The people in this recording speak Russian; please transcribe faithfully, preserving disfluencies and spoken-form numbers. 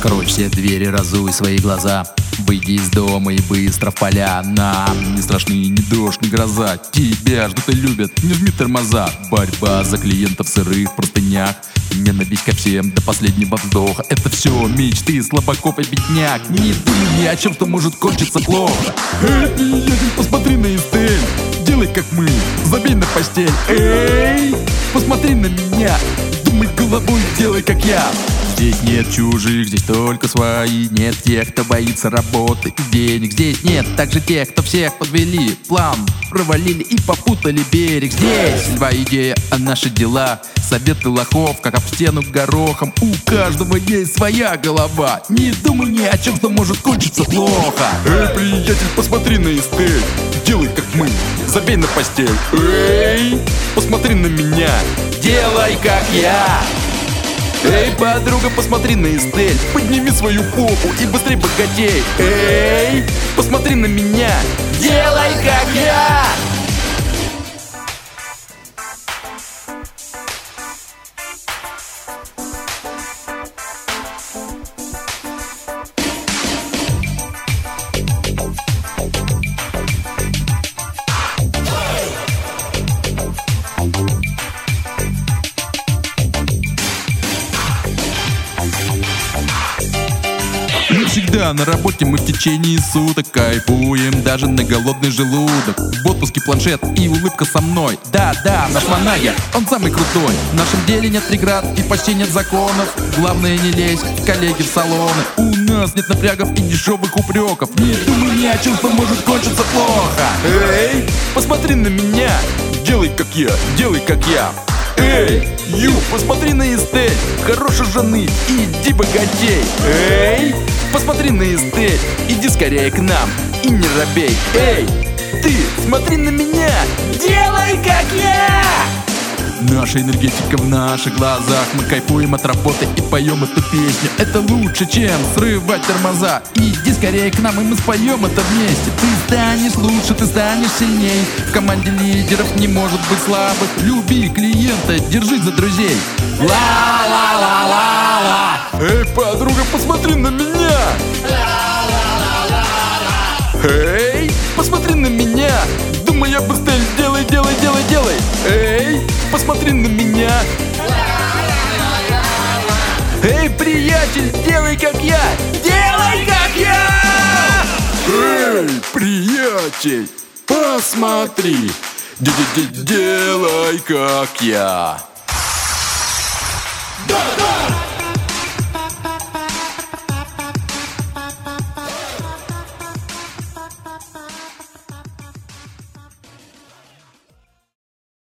Короче, все двери разуй свои глаза. Выйди из дома и быстро в поля. Нам не страшны ни дождь, ни гроза. Тебя ждут и любят, не жми тормоза. Борьба за клиентов в сырых простынях. Ненависть ко всем до последнего вздоха. Это все мечты слабаков и бедняк. Не думай ни о чем, что может кончиться плохо. Эй, приятель, посмотри на Эстель. Делай как мы, забей на постель. Эй, посмотри на меня. Думай головой, делай как я. Здесь нет чужих, здесь только свои. Нет тех, кто боится работы и денег. Здесь нет также тех, кто всех подвели. План провалили и попутали берег. Здесь твоя идея, а наши дела. Советы лохов, как об стену горохом. У каждого есть своя голова. Не думай ни о чем, что может кончиться плохо. Эй, приятель, посмотри на Эстель. Делай как мы, забей на постель. Эй, посмотри на меня. Делай как я. Эй, подруга, посмотри на Эстель. Подними свою попу и быстрей богатей. Эй, посмотри на меня. Делай как я. Не всегда на работе мы в течение суток кайфуем даже на голодный желудок. В отпуске планшет и улыбка со мной. Да-да, наш манагер, он самый крутой. В нашем деле нет преград и почти нет законов. Главное не лезь, коллеги, в салоны. У нас нет напрягов и дешевых упреков. Не думай ни о чем, что может кончиться плохо. Эй, посмотри на меня. Делай как я, делай как я. Эй, Ю, посмотри на Эстель. Хорошей жены, иди богатей. Эй, посмотри на Эстель. Иди скорее к нам и не робей. Эй, ты, смотри на меня. Делай как я. Наша энергетика в наших глазах. Мы кайфуем от работы и поем эту песню. Это лучше, чем срывать тормоза. Иди скорее к нам, и мы споем это вместе. Ты станешь лучше, ты станешь сильней. В команде лидеров не может быть слабых. Люби клиента, держись за друзей. Ла-ла-ла-ла-ла. Эй, подруга, посмотри на меня. Эй, посмотри на меня. Думай об Эстель, делай, делай, делай, делай. Эй, посмотри на меня. Эй, приятель, делай как я. Делай как я. Эй, приятель, посмотри. Д-д-д- Делай как я.